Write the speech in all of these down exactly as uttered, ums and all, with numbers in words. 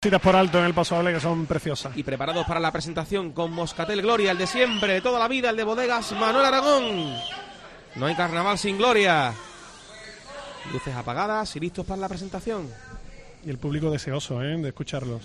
Citas por alto en el Paso Doble que son preciosas. Y preparados para la presentación con Moscatel Gloria, el de siempre, de toda la vida, el de Bodegas Manuel Aragón. No hay carnaval sin gloria. Luces apagadas y listos para la presentación. Y el público deseoso, ¿eh?, de escucharlos.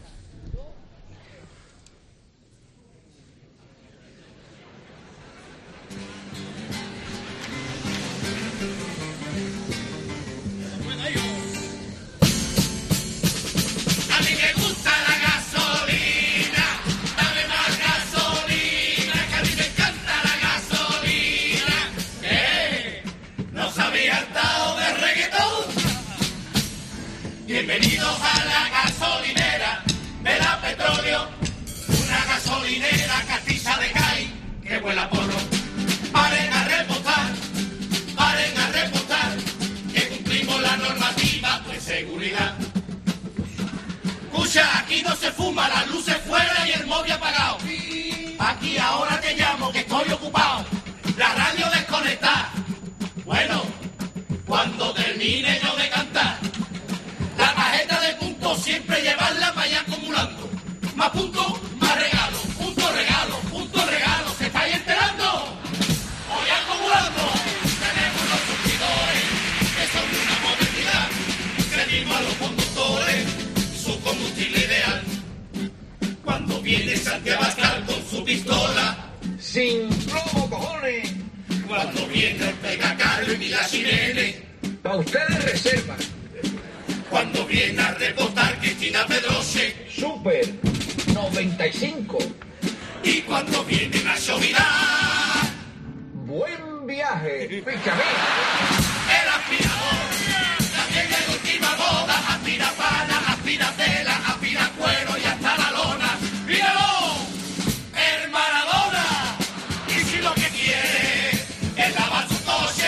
Bienvenidos a la gasolinera de la Petróleo, una gasolinera castiza de Cádiz que vuela porro. Paren a repostar, paren a repostar, que cumplimos la normativa de seguridad. Escucha, aquí no se fuma, las luces fuera y el móvil apagado. Aquí ahora te llamo que estoy ocupado, la radio desconectada. Bueno, cuando termine yo de cantar, la tarjeta de puntos siempre llevarla para allá acumulando. Más puntos, más regalos. Punto regalo, punto regalo. ¿Se estáis enterando? Voy acumulando. Tenemos los surtidores que son una modernidad. Pedimos a los conductores su combustible ideal. Cuando viene Santiago Abascal con su pistola, sin plomo, cojones. Cuando viene el Pega Carlos y Mila Sirene, para ustedes reserva. Cuando viene a repostar Cristina Pedroche, Super noventa y cinco. Y cuando viene Nacho Vidal, buen viaje, píchame. El aspirador, también en última moda, aspira pana, aspira tela, aspira cuero y hasta la lona. ¡Míralo! El Maradona. Y si lo que quiere es lavar su coche,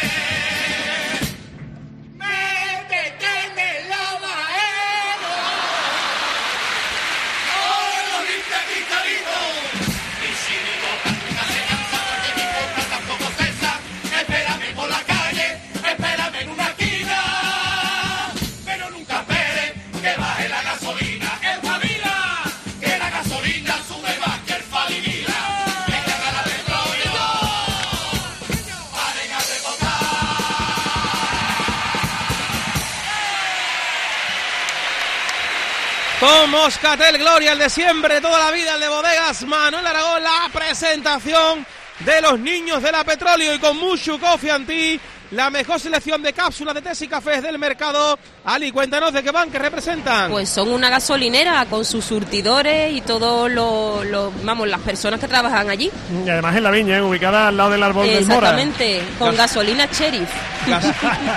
con Moscatel Gloria, el de siempre, toda la vida, el de Bodegas Manuel Aragón, la presentación de los niños de la Petróleo y con Mushu Coffee and Tea, la mejor selección de cápsulas de tés y cafés del mercado. Ali, cuéntanos de qué van, qué representan. Pues son una gasolinera con sus surtidores y todos los, lo, vamos, las personas que trabajan allí. Y además en la viña, ¿eh?, ubicada al lado del árbol del Mora. Exactamente, con Gas- gasolina Sheriff. Gas-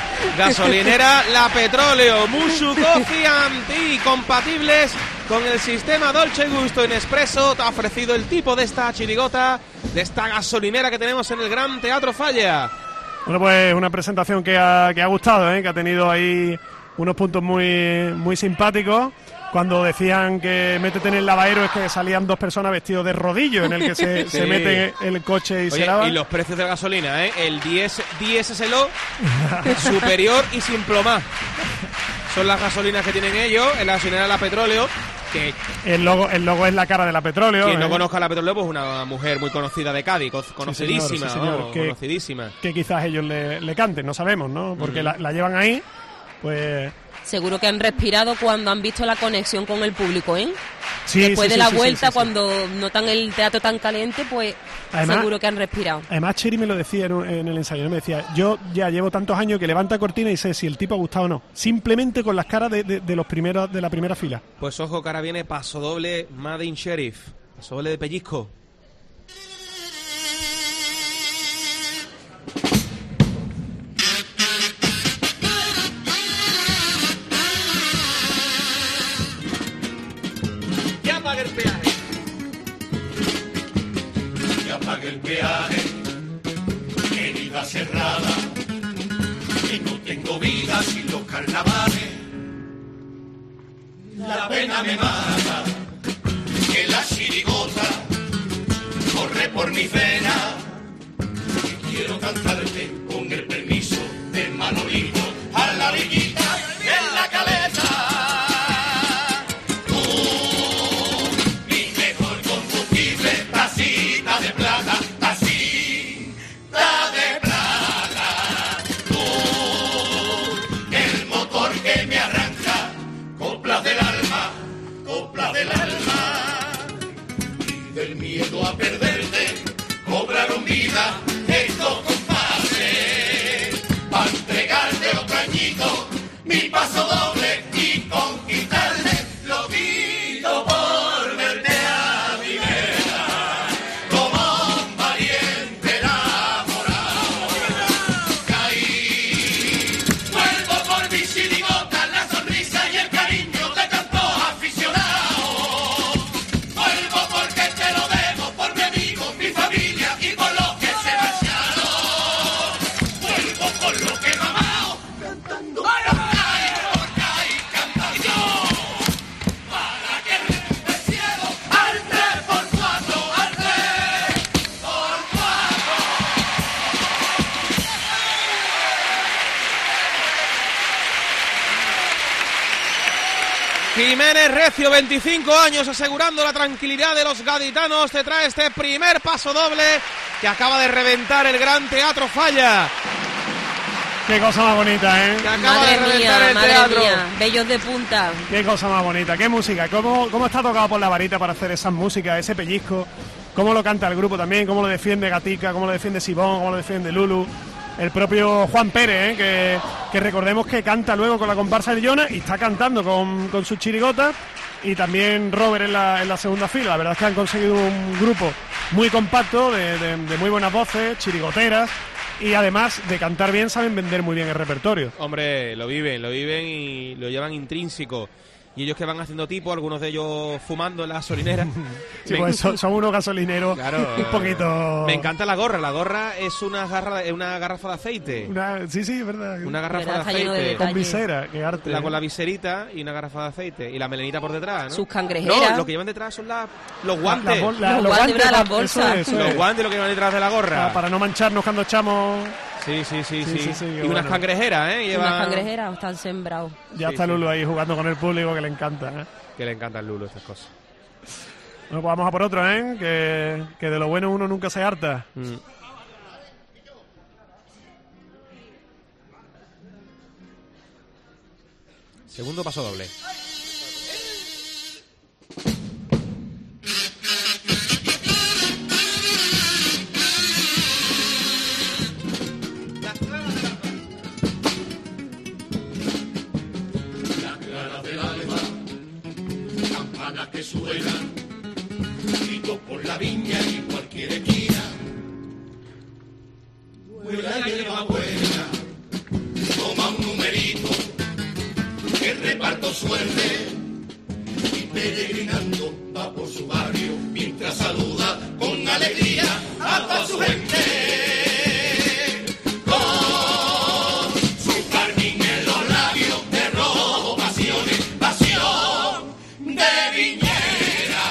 gasolinera La Petróleo, Mushu Coffee and Tea, compatibles con el sistema Dolce Gusto en Espresso. Te ha ofrecido el tipo de esta chirigota, de esta gasolinera que tenemos en el Gran Teatro Falla. Bueno, pues una presentación que ha, que ha gustado, ¿eh?, que ha tenido ahí unos puntos muy, muy simpáticos. Cuando decían que métete en el lavadero, es que salían dos personas vestidos de rodillo en el que se, sí. se mete el coche y Oye, se lava. y los precios de la gasolina, ¿eh? El diez S L O superior y sin plomar. Son las gasolinas que tienen ellos en la gasolinera La Petróleo. Que el logo el logo es la cara de La Petróleo. Quien ¿eh? no conozca La Petróleo, pues una mujer muy conocida de Cádiz, conocidísima, sí, señor, sí, señor. vamos, Que, conocidísima. Que quizás ellos le, le canten, no sabemos, ¿no? Porque mm. la, la llevan ahí, pues... Seguro que han respirado cuando han visto la conexión con el público, ¿eh? Sí, Después sí, de sí, la sí, vuelta, sí, sí, cuando sí. notan el teatro tan caliente, pues además, seguro que han respirado. Además, Cheri me lo decía en, en el ensayo, me decía, yo ya llevo tantos años que levanta cortina y sé si el tipo ha gustado o no, simplemente con las caras de, de, de los primeros de la primera fila. Pues ojo, que ahora viene Paso Doble Made in Sheriff, Paso Doble de pellizco. Pague el peaje. Ya pagué el peaje, querida cerrada, que no tengo vida sin los carnavales. La pena me mata, que la chirigota corre por mi vena. Y quiero cantarte con el permiso de Manolito a la orillita en la caleta. Jiménez Recio, veinticinco años, asegurando la tranquilidad de los gaditanos. Te trae este primer paso doble que acaba de reventar el Gran Teatro Falla. Qué cosa más bonita, ¿eh? Que acaba Madre de reventar mía, el madre teatro. mía, bellos de punta. Qué cosa más bonita, qué música. ¿Cómo, cómo está tocado por la varita para hacer esas músicas, ese pellizco? Cómo lo canta el grupo también, cómo lo defiende Gatica, cómo lo defiende Sibón, cómo lo defiende Lulu. El propio Juan Pérez, ¿eh? que, que recordemos que canta luego con la comparsa de Jonas y está cantando con, con sus chirigotas. Y también Robert en la, en la segunda fila. La verdad es que han conseguido un grupo muy compacto, de, de, de muy buenas voces, chirigoteras. Y además de cantar bien, saben vender muy bien el repertorio. Hombre, lo viven, lo viven y lo llevan intrínseco. Y ellos que van haciendo tipo, algunos de ellos fumando en la gasolinera. Sí, Me- pues son, son unos gasolineros Claro. un poquito... Me encanta la gorra. La gorra es una, garra, es una garrafa de aceite. Una- sí, sí, es verdad. Una garrafa Verdad, de está lleno de aceite. Con detalles. visera, qué arte. La, con la viserita y una garrafa de aceite. Y la melenita por detrás, ¿no? Sus cangrejeras. No, lo que llevan detrás son la- los La- guantes. la bol- la- Los los guantes, ¿verdad? Las eso bolsas. es, eso Los es. guantes lo que llevan detrás de la gorra. Para, para no mancharnos cuando echamos... Sí, sí, sí, Sí, sí. sí, sí, qué y unas bueno. cangrejeras, ¿eh? Llevan... Unas cangrejeras están sembrados. Ya Sí, está sí. Lulu ahí jugando con el público, que le encanta, ¿eh? Que le encantan Lulo estas cosas. Bueno, pues vamos a por otro, ¿eh? Que, que de lo bueno uno nunca se harta. Mm. Segundo paso doble. Campanas que suenan, gritos por la viña y cualquier esquina. Vuela hierba buena, toma un numerito, que reparto suerte. Y peregrinando va por su barrio, mientras saluda con alegría a toda su gente. Con su carmín en los labios de rojo, pasiones, pasión de viñera,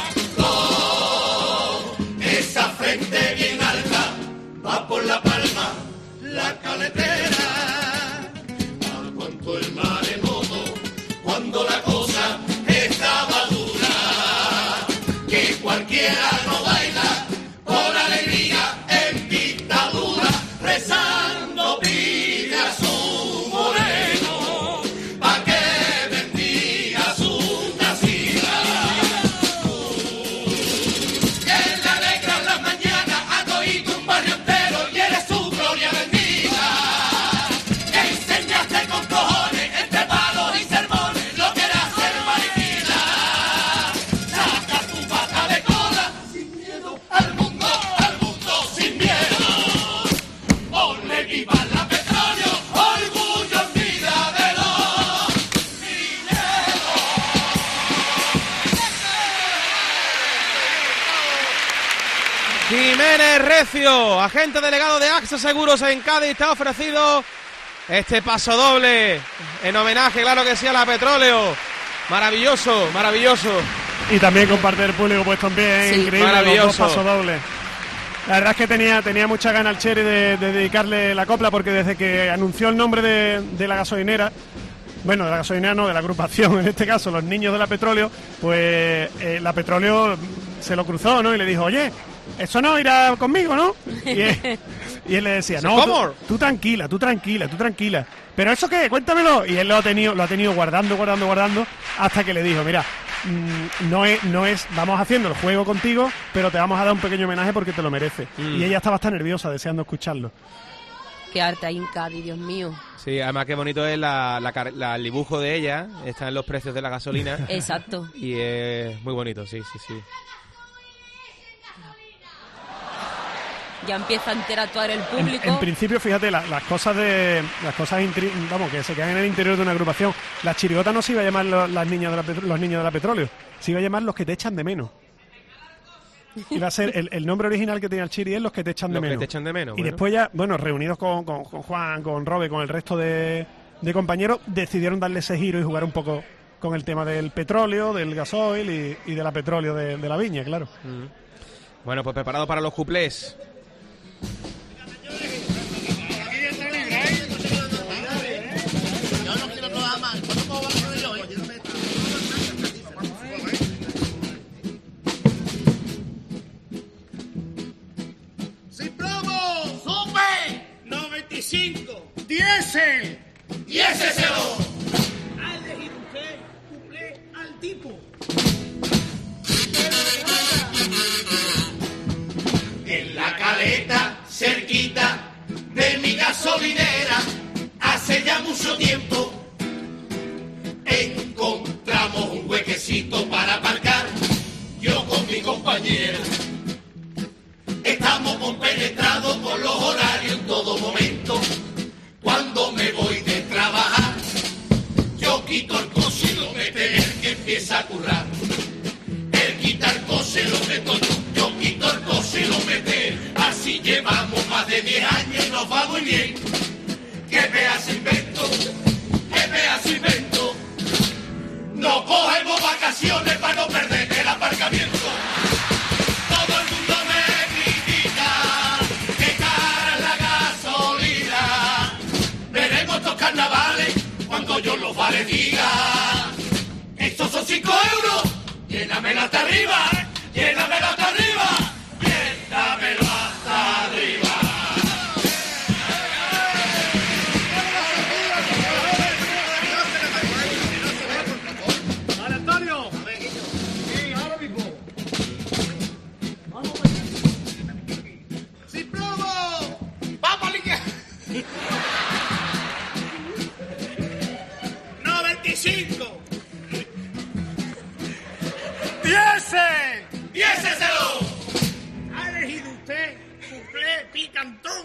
con esa frente bien alta, va por la palma, la caletera, a cuanto el maremoto, cuando la cosa estaba dura, que cualquiera no baila con alegría en dictadura, rezando pide a su moreno, pa' que bendiga su nacida. Que le alegra la mañana a todito un barrio entero y eres su gloria bendita. Que enseñaste con cojones entre palos y sermones lo que era ser mariquita. Saca tu pata de cola sin miedo al mundo, al mundo sin miedo. Ponle viva la petróleo, orgullo en vida de los mineros. Jiménez Recio, agente delegado de AXA Seguros en Cádiz, te ha ofrecido este paso doble en homenaje, claro que sí, a la Petróleo. Maravilloso, maravilloso. Y también con parte del público puesto en pie, ¿eh? Sí. Increíble, los Maravilloso. dos pasos dobles. La verdad es que tenía, tenía mucha gana el Cheri de, de dedicarle la copla, porque desde que anunció el nombre de, de la gasolinera, bueno, de la gasolinera no, de la agrupación, en este caso, los niños de la Petróleo, pues eh, la Petróleo se lo cruzó, ¿no? Y le dijo, oye, eso no irá conmigo, ¿no? Y él, y él le decía, no, tú, ¿Cómo? tú tranquila, tú tranquila, tú tranquila. ¿Pero eso qué? Cuéntamelo. Y él lo ha tenido, lo ha tenido guardando, guardando, guardando, hasta que le dijo, mira, mm, no es, no es, vamos haciendo el juego contigo, pero te vamos a dar un pequeño homenaje porque te lo mereces. Mm. Y ella estaba tan nerviosa, deseando escucharlo. Qué arte hay en Cádiz, Dios mío. Sí, además qué bonito es la, la car- la- el dibujo de ella, está en los precios de la gasolina Exacto. y es muy bonito, sí, sí, sí. Ya empieza a interactuar el En, público. en principio, fíjate, la- las cosas de las cosas intri- vamos, que se quedan en el interior de una agrupación. La chirigota no se iba a llamar lo- las niñas de la petro- los niños de la Petróleo, se iba a llamar los que te echan de menos. Iba a ser el, el nombre original que tenía el Chiri es los que te echan de Los que menos. te echan de menos, Y bueno. después ya, bueno, reunidos con, con- con Juan, con Robe, con el resto de, de compañeros, decidieron darle ese giro y jugar un poco con el tema del petróleo, del gasoil y, y de la petróleo de, de la viña, claro. Bueno, pues preparado para los cuplés. Yo no quiero trabajar más. ¿Cuándo puedo bajar yo? tipo. En la caleta, cerquita de mi gasolinera, hace ya mucho tiempo encontramos un huequecito para aparcar. Yo con mi compañera estamos compenetrados con los horarios en todo momento. Cuando me voy de trabajar, yo quito el coche y lo meto en el que empieza a currar. Él quita el coche y lo meto yo, yo quito el coche y lo mete él. Así llevamos más de diez años y nos va muy bien. ¡Qué pedazo invento! ¡Qué pedazo invento! No cogemos vacaciones para no perder el aparcamiento. Todo el mundo me critica, que cara es la gasolina. Veremos estos carnavales cuando yo los vale diga. Estos son cinco euros, llénamelo hasta arriba, llénamelo hasta arriba, llénamelo hasta arriba. noventa y cinco. ¡Diese! ¡Diéseselo! Ha elegido usted cuplé picantón.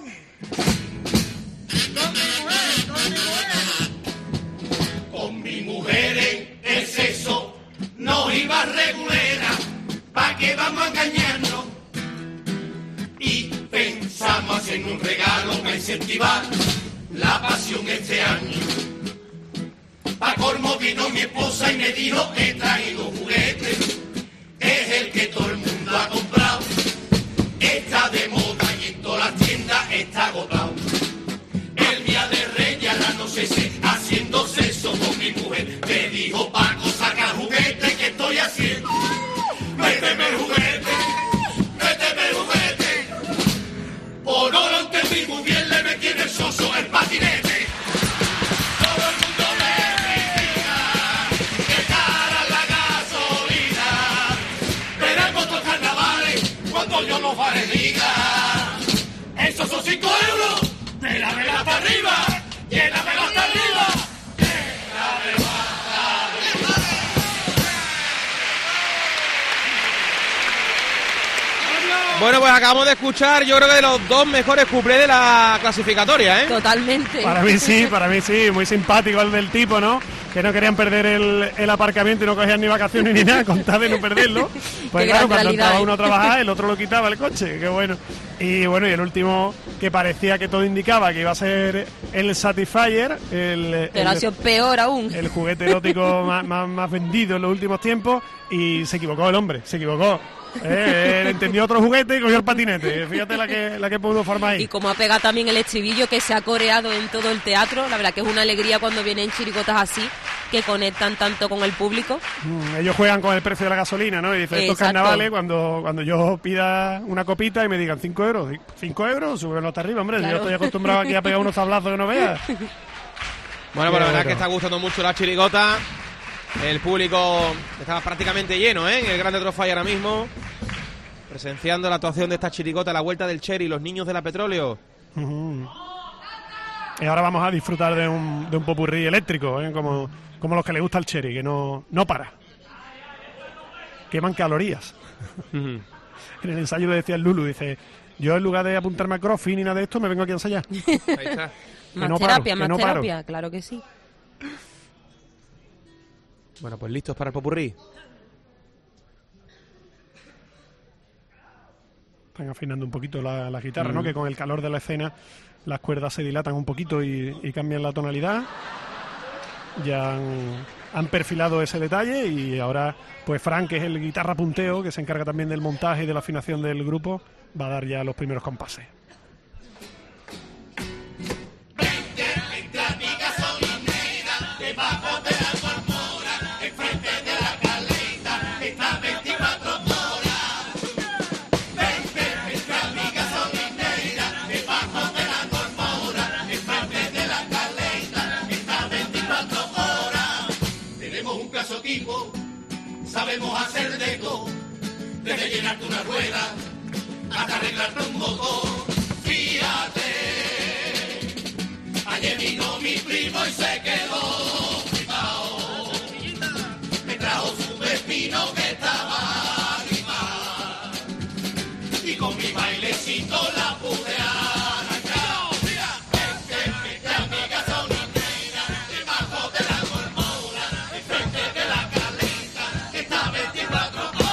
Con mi mujer, con mi mujer. Con mi mujer en exceso nos iba regulera. ¿Pa' qué vamos a engañarnos? Y pensamos hacer un regalo para incentivar la pasión este año. Pa' colmo vino mi esposa y me dijo, he traído juguetes. Es el que todo el mundo ha comprado. Está de moda y en todas las tiendas está agotado. El día de Reyes a la noche se haciendo sexo con mi mujer. Me dijo, Paco, saca juguete que estoy haciendo. Méteme el juguete, méteme el juguete. Por no lo entendí muy bien, le metí en el soso el patinete. Todo el mundo me critica, que cara la gasolina. Veremos estos carnavales cuando yo los vale diga. Esos son cinco euros, llénamelo hasta arriba, llénamelo hasta arriba, llénamelo hasta arriba. Bueno, pues acabamos de escuchar, yo creo que de los dos mejores cuplés de la clasificatoria, ¿eh? Totalmente. Para mí sí, para mí sí, muy simpático el del tipo, ¿no? Que no querían perder el, el aparcamiento y no cogían ni vacaciones ni nada, con tal de no perderlo. Pues Qué claro, gran cuando realidad, entraba ¿eh? uno a trabajar, el otro lo quitaba el coche, qué bueno. Y bueno, y el último, que parecía que todo indicaba que iba a ser el Satisfyer, el, Pero ha el, sido peor aún. el juguete erótico más, más, más vendido en los últimos tiempos, y se equivocó el hombre, se equivocó. Eh, él entendió otro juguete y cogió el patinete. Fíjate la que la que pudo formar ahí. Y como ha pegado también el estribillo que se ha coreado en todo el teatro, la verdad que es una alegría cuando vienen chirigotas así, que conectan tanto con el público. Mm, ellos juegan con el precio de la gasolina, ¿no? Y dicen, estos Exacto. carnavales, cuando, cuando yo pida una copita y me digan cinco euros, cinco euros, súbelo hasta arriba, hombre. Claro. Yo estoy acostumbrado aquí a pegar unos tablazos que no veas. Bueno, pues la verdad Bueno. es que está gustando mucho la chirigota. El público está prácticamente lleno, ¿eh? En el Gran Teatro Falla ahora mismo, presenciando la actuación de esta chirigota, la vuelta del Cherry, los niños de la Petróleo. Ujú. Y ahora vamos a disfrutar de un, de un popurrí eléctrico, ¿eh? como, como los que le gusta al Cherry, que no, no para. Queman calorías. Ujú. En el ensayo le decía el Lulu, dice, yo en lugar de apuntarme a CrossFit ni nada de esto, me vengo aquí a ensayar. Ahí está. Más no paro, terapia, que más no paro. terapia, claro que sí. Bueno, pues listos para el popurrí. Están afinando un poquito la, la guitarra, Mm. ¿no? Que con el calor de la escena las cuerdas se dilatan un poquito y, y cambian la tonalidad. Ya han, han perfilado ese detalle y ahora, pues Frank, que es el guitarra punteo, que se encarga también del montaje y de la afinación del grupo, va a dar ya los primeros compases. Entra mi gasolinera, debajo de la almora, enfrente de la caleta, está veinticuatro horas. Vente, entra mi gasolinera, debajo de la almora, enfrente de la caleta, está veinticuatro horas. Tenemos un caso tipo sabemos hacer de todo, desde llenarte una rueda hasta arreglarte un motor. Fíjate, ayer vino mi primo y se quedó flipao. Me trajo su pepino que estaba animado y con mi bailecito la pude arrancar. Mira, este, esta amiga son una reina, debajo de la gormona, enfrente de la caleta, que está vestida a trompona.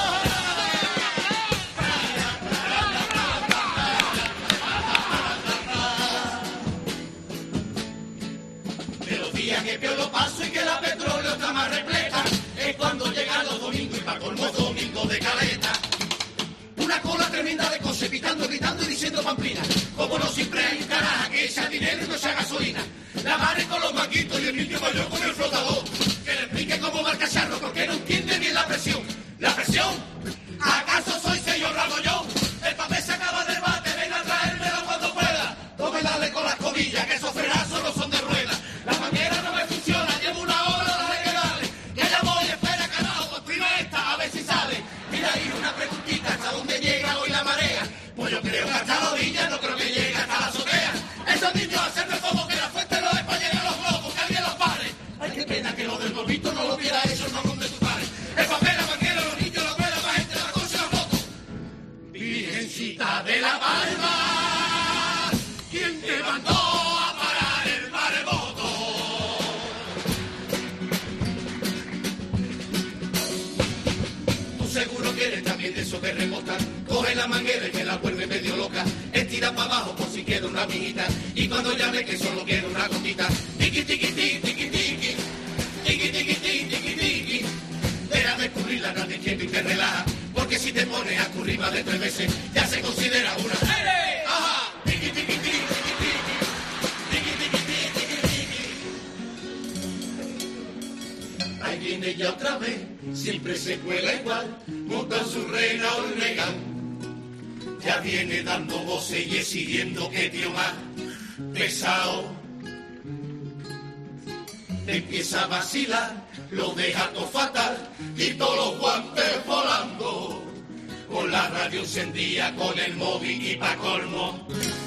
De los días que peor lo paso y que la petróleo está más repleta, es cuando llegan los domingos y pa' colmo domingos de caleta. Una cola tremenda de coche, pitando, gritando y diciendo pamplina. Como no siempre hay un caraja que echa dinero y no echa gasolina. La madre con los manguitos y el niño mayor con el flotador. Que le explique cómo va el cacharro porque no entiende bien la presión. ¿La presión? ¿Acaso soy señor Ragollón? El papel se acaba del bate, ven a traérmelo cuando pueda. Tome dale con las comillas, que esos frenazos no son de rueda. La manguera no me funciona, llevo una hora, dale que dale. Que ya voy, espera carajo, construime esta, a ver si sale. Mira ahí una preguntita, ¿hasta dónde llega hoy la marea? Pues yo creo que hasta la orilla, no creo que llegue hasta la azotea. Esos niños hacerme como que la fuente no es para llegar a los globos, que alguien los pare. Ay, qué pena que lo del globito no lo hubiera hecho el mamón de tu padre. El papel, la manguera, los niños, la rueda, la gente, la coche, la moto. Virgencita de la Palma, ¿quién te mandó a parar el maremoto? Tú seguro que eres también de esos que rebotan. Coge la manguera y me la vuelve medio loca. Estira para abajo por si queda una amiguita. Y cuando llame que solo quiero una gotita. Tiki tiki tiki tiki tiki. Tiki tiki tiki tiki tiki. Déjame escurrirla, no te quiero y te relaja. Porque si te pones a escurrir más de tres veces, ya se considera una. ¡Ere! ¡Ajá! Tiki tiki tiki tiki tiki. Tiki tiki tiki tiki tiki. Ahí viene ya otra vez, siempre se cuela igual. Monta su reina Olmegan. Ya viene dando voces y exigiendo que tío más pesado. Empieza a vacilar, lo deja todo fatal y todos los guantes volando. Con la radio encendida, con el móvil y pa' colmo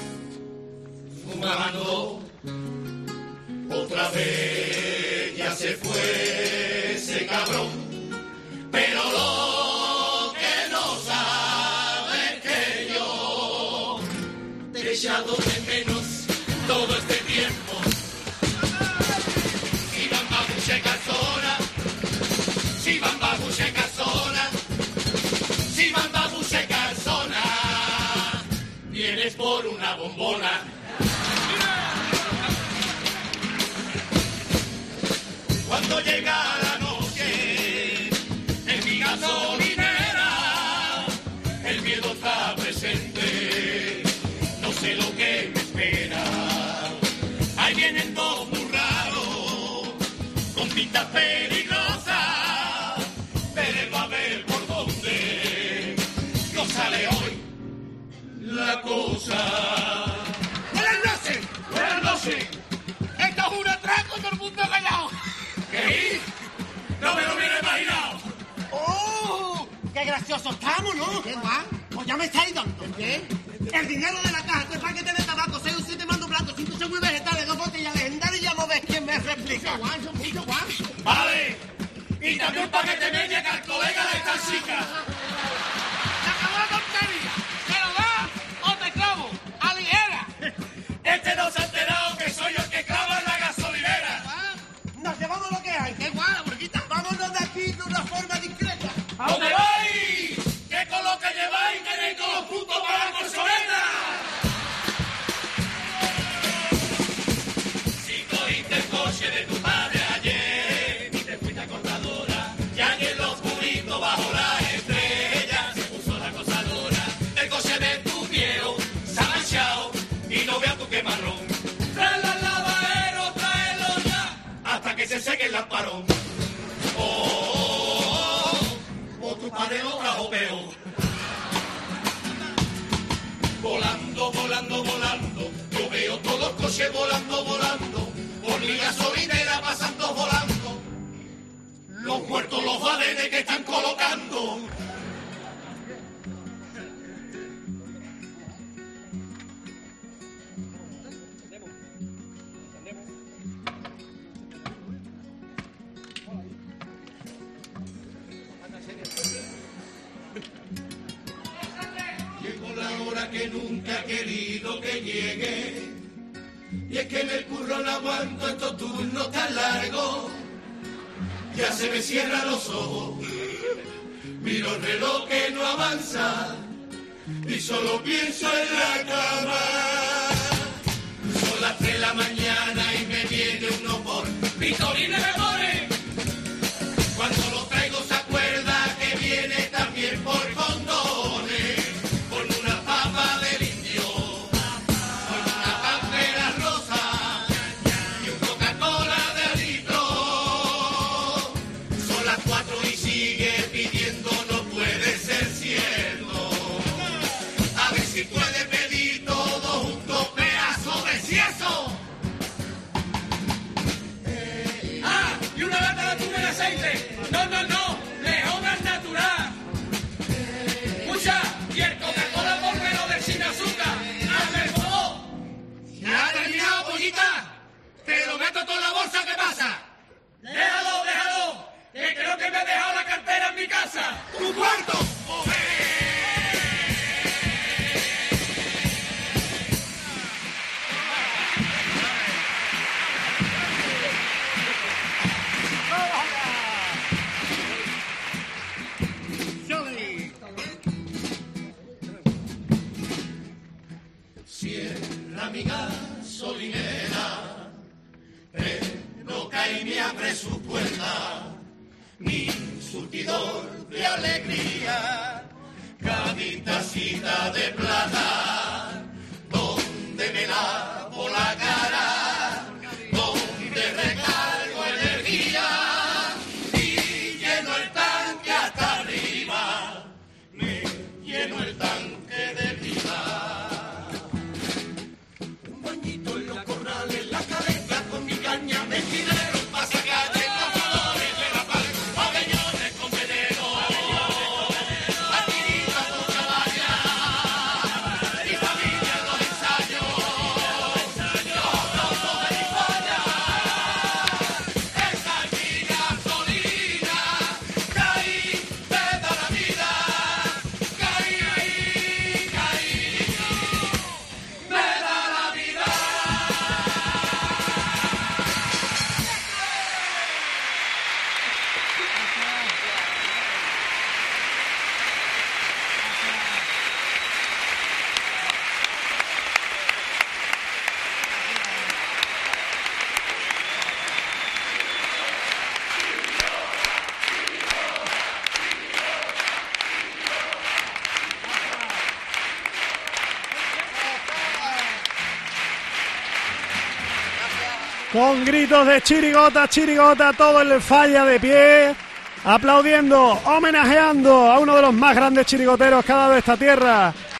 fumando. Otra vez ya se fue ese cabrón, pero lo que no sabe es que yo te he echado de menos todo este tiempo. Si van babuche casona, si van babuche casona, si van babuche casona, vienes por una bombona. Cuando llega la noche en mi gasolinera, el miedo está presente, no sé lo que me espera. Ahí vienen dos muy raros, con pintas peligrosas, pero a ver por dónde no sale hoy la cosa. ¡Buenas noches! ¡Buenas noches! ¡Esto es un atraco, todo el mundo callado! ¿Qué? No me lo hubiera imaginado. ¡Oh! ¡Qué gracioso estamos, ¿no? ¿Qué guay? Pues ya me estáis dando. ¿Qué? El dinero de la caja, tres paquetes de tabaco, seis o siete mandos blancos, cinco según vegetales, dos botellas legendarias y ya no ves quién me replica. Mucho guay, son mucho guay. Vale. Y también un paquete media que al colega de esta chica. ¡Se acabó la tontería! ¿Me lo das o te clavo? ¡A ligera! Este no se ha enterado que soy yo el que clava en la gasolinera. Nos llevamos lo que hay. ¡Qué guay, la borquita! Vámonos de aquí de una forma discreta. ¿A dónde vais? ¿Qué con lo que lleváis tenéis todos los puntos para la colchoneta? Si cogiste el coche de tu padre ayer y te fuiste a cortadora, ya en el oscurito bajo la estrella se puso la cosa dura. El coche de tu viejo se ha manchado y no vea tu quemarrón. Tráelo al lavadero, tráelo ya, hasta que se seque el lamparón. Oh, o tu padre lo trajo peor. Volando, volando, volando, yo veo todos los coches volando, volando, por mi gasolinera pasando volando. Lo con puertos los balenes que están colocando. Llegó la hora que nunca he querido que llegue, y es que en el curro no aguanto estos turnos tan largos. Ya se me cierran los ojos, miro el reloj que no avanza y solo pienso en la cama. Son las tres de la mañana y me viene uno por Vitorina me pone. Cuando lo traigo se acuerda que viene también por condones, con una papa del indio, con una pantera rosa y un Coca-Cola de litro. Son las cuatro y sigue pidiendo, no puede ser cierto. A ver si puede pedir todo junto, pedazo de cieso. Ah, y una lata de atún en aceite. No, no, no, leonas natural. Escucha, y el Coca-Cola por menos del sin azúcar. Hazme el favor. ¿Ya ha terminado, pollita? Te lo meto todo en la bolsa, ¿qué pasa? Déjalo, déjalo, que creo que me ha dejado la cartera en mi casa. ¡Tu cuarto! Cierra mi gasolinera, pero cae mi abre su puerta, mi surtidor de alegría, caditacita de plata, donde me lavo la cara, donde recargo energía y lleno el tanque hasta arriba, me lleno el tanque de vida. Un bañito en los corrales, la cabeza con mi caña, mezquinero, pasacalle, cazadores de la paz, pabellones con veneno, adquiridas por caballas, mi familia en los ensayos, los trozos de mi falla, esa es mi gasolina, caí, me da la vida, caí, caí, caí, me da la vida. Con gritos de chirigota, chirigota, todo el Falla de pie, aplaudiendo, homenajeando a uno de los más grandes chirigoteros que ha dado esta tierra.